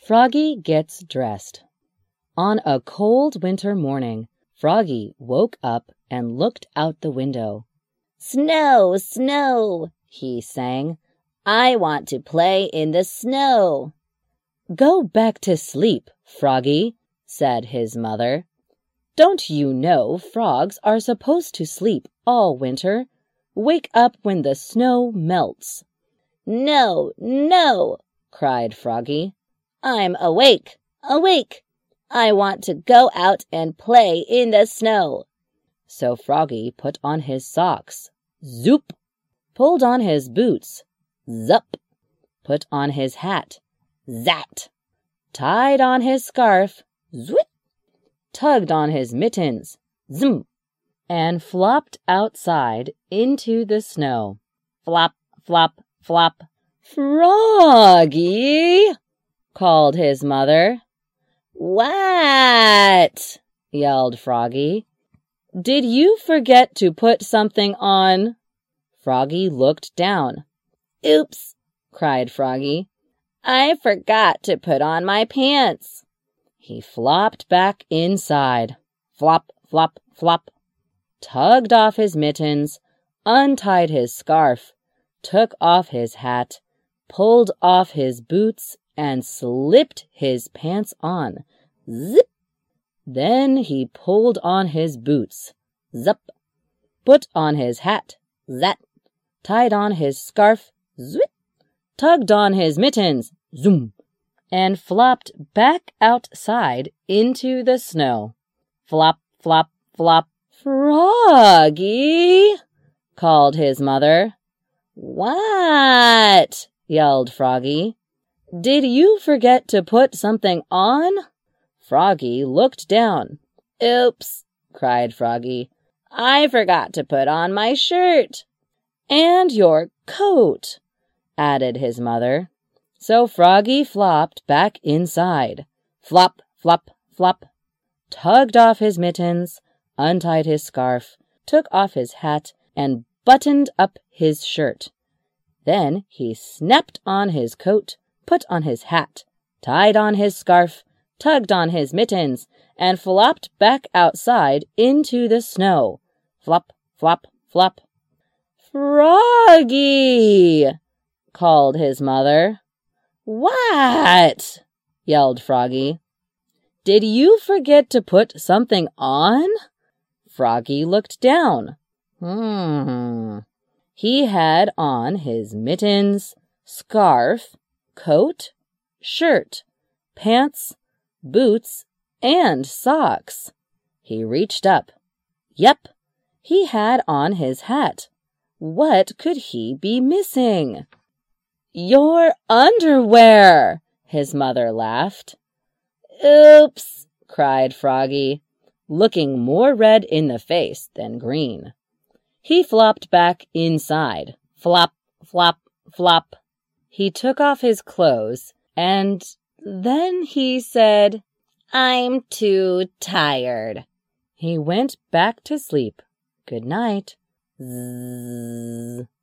Froggy gets dressed. On a cold winter morning, Froggy woke up and looked out the window. "Snow, snow," he sang. "I want to play in the snow." "Go back to sleep, Froggy," said his mother. "Don't you know frogs are supposed to sleep all winter? Wake up when the snow melts." "No, no," cried Froggy. "I'm awake, awake. I want to go out and play in the snow." So Froggy put on his socks, zoop, pulled on his boots, zup, put on his hat, zat, tied on his scarf, zwip, tugged on his mittens, zum, and flopped outside into the snow. Flop, flop, flop. "Froggy!" called his mother. "What?" yelled Froggy. "Did you forget to put something on?" Froggy looked down. "Oops," cried Froggy. "I forgot to put on my pants." He flopped back inside. Flop, flop, flop. Tugged off his mittens, untied his scarf, took off his hat, pulled off his boots, and slipped his pants on. Zip! Then he pulled on his boots. Zup! Put on his hat. Zat! Tied on his scarf. Zwip! Tugged on his mittens. Zoom! And flopped back outside into the snow. Flop, flop, flop. "Froggy!" called his mother. "What?" yelled Froggy. "Did you forget to put something on?" Froggy looked down. "Oops," cried Froggy. "I forgot to put on my shirt." "And your coat," added his mother. So Froggy flopped back inside. Flop, flop, flop. Tugged off his mittens, untied his scarf, took off his hat, and buttoned up his shirt. Then he snapped on his coat, put on his hat, tied on his scarf, tugged on his mittens, and flopped back outside into the snow. Flop, flop, flop. "Froggy!" called his mother. "What?" yelled Froggy. "Did you forget to put something on?" Froggy looked down. He had on his mittens, scarf, coat, shirt, pants, boots, and socks. He reached up. Yep, he had on his hat. What could he be missing? "Your underwear!" his mother laughed. "Oops," cried Froggy, looking more red in the face than green. He flopped back inside. Flop, flop, flop. He took off his clothes, and then he said, "I'm too tired." He went back to sleep. Good night. Zzz.